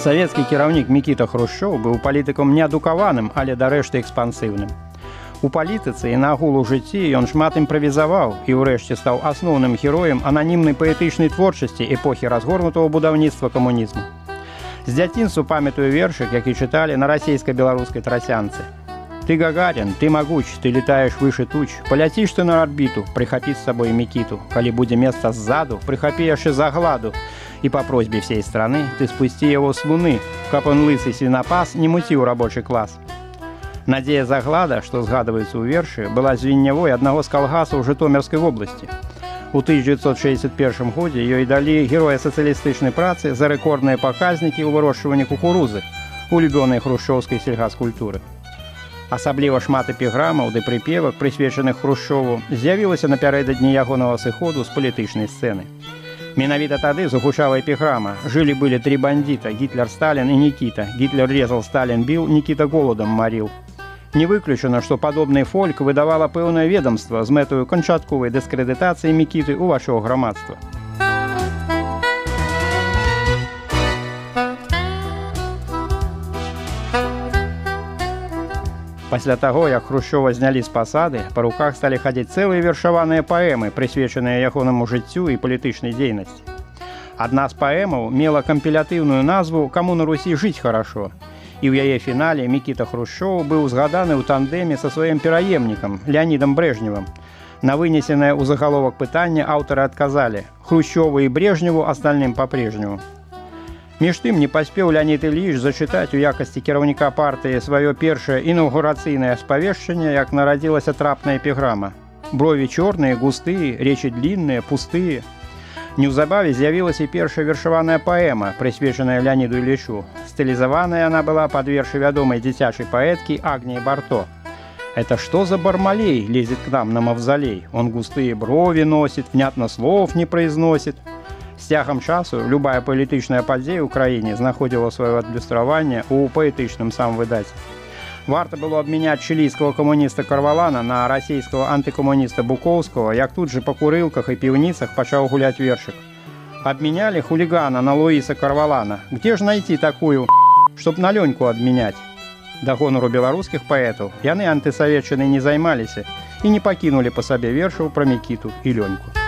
Савецкі кіраўнік Мікіта Хрушчоў быў палітыкам неадукаваным, але дарэшты экспансыўным. У палітыцы і наогул у жыцці ён шмат імправізаваў і ўрэшце стаў асноўным героем ананімнай паэтычнай творчасці эпохі разгорнутого будаўніцтва камунізму. З дзяцінства памятаю вершык, які чыталі на расійска-беларускай трасянцы. Ты Гагарин, ты могуч, ты летаешь выше туч, поляціш ты на орбіту, прихапі з сабой Мікіту. Калі будзе месца ззаду, прихапі яшчэ загладу. И по просьбе всей страны ты спусти его с луны, каб он лысый свинопас не мутил рабочий класс. Надея Заглада, что сгадывается у верши, была звеннявой одного з калгасаў Житомирской области. У 1961 году ее и дали героя социалистычной працы за рекордные показники у вырошчвання кукурузы, улюбёнай хрушчоўскай сельгаскультуры. Асабліва шмат эпіграмаў ды прыпевак, прысвечаных Хрушчову, з'явілася напярэдадні ягонага сыходу з палітычнай сцэны. Менавіта тады загучала эпіграма «Жили-были три бандита, Гитлер, Сталин и Никита. Гитлер резал, Сталин бил, Никита голодом морил». Не выключана, што падобны фольк выдавала пэўнае ведомства з мэтаю канчатковай дыскрэдытацыі Мікіты ў вачах грамадства. Пасля таго, як Хрушчова знялі з пасады, па руках сталі хадзіць цэлыя вершаваныя паэмы, прысвечаныя ягонаму жыццю і палітычнай дзейнасці. Адна з паэмаў мела кампілятыўную назву «Каму на Русі жыць хорошо», і ў яе фінале Мікіта Хрушчоў быў згаданы ў тандеме са сваім пераемнікам Леонідам Брежневым. На вынесенае ў загаловак пытанне аўтары адказалі «Хрущёву і Брежневу, остальным по-прежнему». Між тым не паспеў Леонід Ільіч зачытаць у якасці кіраўніка партыі сваё першае інаўгурацыйнае спавешчанне, як нарадзілася трапная эпіграма. Брові чорныя, густыя, речі длінныя, пустыя. Неўзабаве з'явілася і першая вершаваная паэма, прысвечаная Леоніду Ілічу. Стылізаваная яна была пад вершы вядомай дзіцячай паэткі Агніі Барто. «Это что за Бармалей лезет к нам на мавзолей? Он густые брови носит, внятно слов не произносит». З цягам часу любая палітычная падзея ў краіне знаходзіла сваё адлюстраванне ў паэтычным самвыдаце. Варта было абмяняць чылійскага камуніста Карвалана на расійскага антыкамуніста Буковского, як тут же па курылках і піўніцах пачаў гуляць вершык. Абмянялі хулигана на Луіса Карвалана. Где ж найти такую, чтоб на Лёньку адмяняць? Да гонору беларускіх паэтаў яны антысаветчынай не займаліся і не пакінулі па сабе вершаў пра Мікіту і Лёньку.